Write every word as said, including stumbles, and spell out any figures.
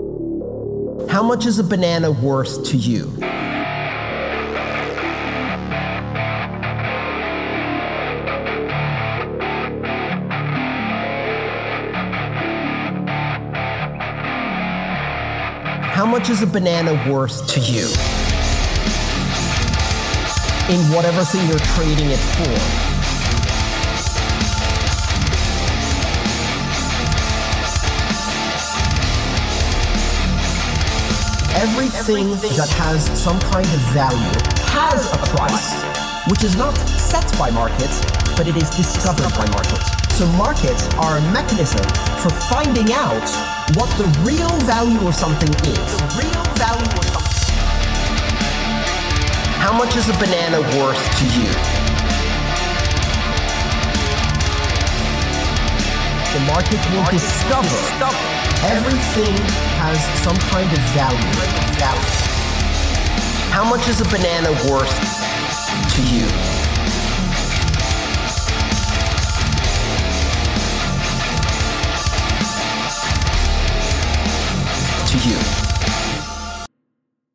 How much is a banana worth to you? How much is a banana worth to you? In whatever thing you're trading it for. Everything that has some kind of value has a price, which is not set by markets, but it is discovered by markets. So markets are a mechanism for finding out what the real value of something is. The real value of something. How much is a banana worth to you? The market will discover everything has some kind of value. How much is a banana worth to you? To you.